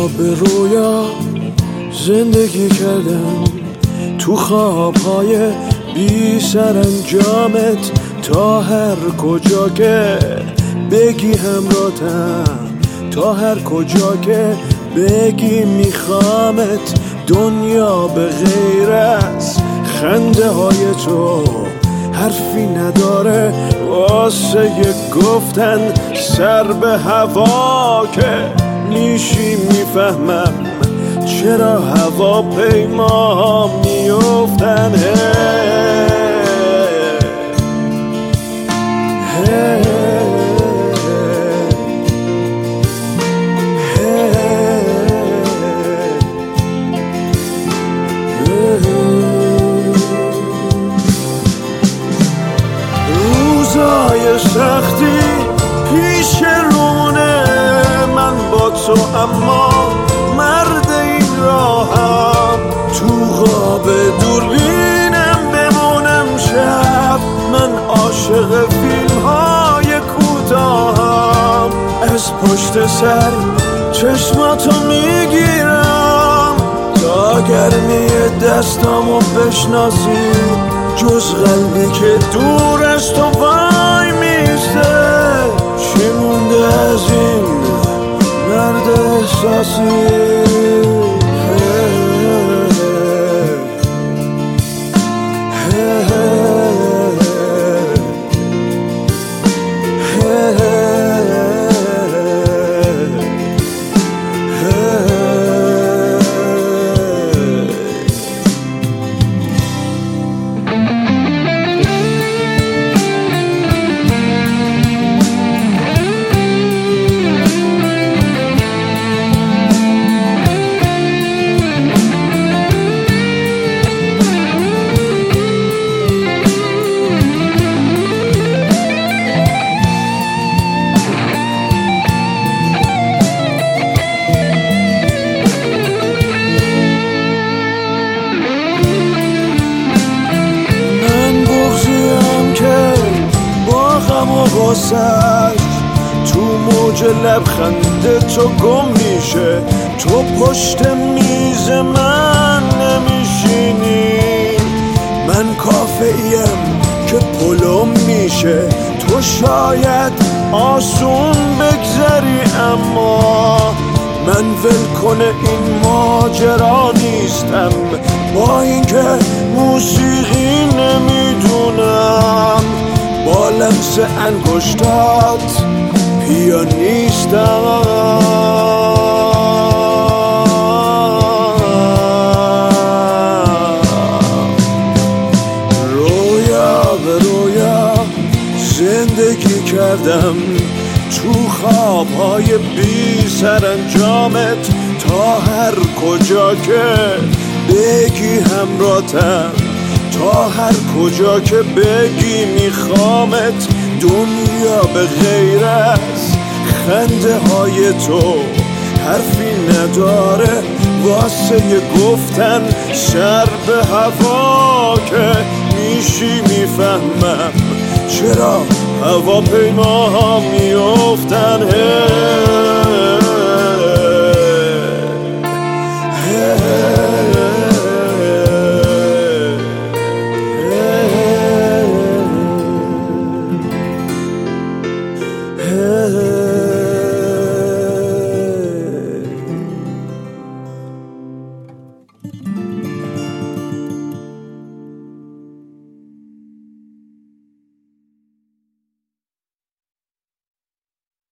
به رویا زندگی کردم، تو خوابهای بی سرانجامت، تا هر کجا که بگی همراهتم، تا هر کجا که بگی میخوامت. دنیا به غیر از خنده های تو حرفی نداره واسه گفتن، سر به هوا که میشی میفهمم چرا هواپیما میافتن. روزای سختی پیش رونه من با تو، اما مرد این راهم تو خواب دوربینم بمونم شب. من عاشق فیلم های کوتاهم، از پشت سر چشماتو میگیرم تا گرمی دستامو بشناسی، جز قلبی که دور از تو وای میسته. چی مونده از این مرد احساسی؟ تو موج لبخند تو گم میشه، تو پشت میز من نمیشینی. من کافه‌ایم که پلم میشه، تو شاید آسون بگذری، اما من ولکن این ماجرا نیستم. با اینکه موسیقی نمیدونم، با لمس انگشتات پیانیستم. رویا به رویا زندگی کردم، تو خوابهای بی سرانجامت، تا هر کجا که بگی همراهتم، تا هر کجا که بگی میخوامت. دنیا به غیر از خنده های تو حرفی نداره واسه گفتن، سر به هوا که میشی میفهمم چرا هواپیما میافتن.